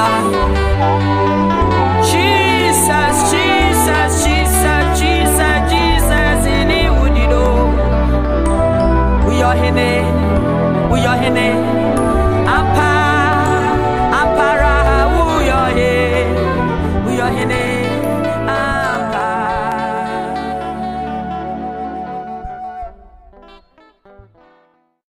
Jesus, Jesus, Jesus, Jesus, Jesus, in the Udido. We are hene, Ampara, we are here, we are hene.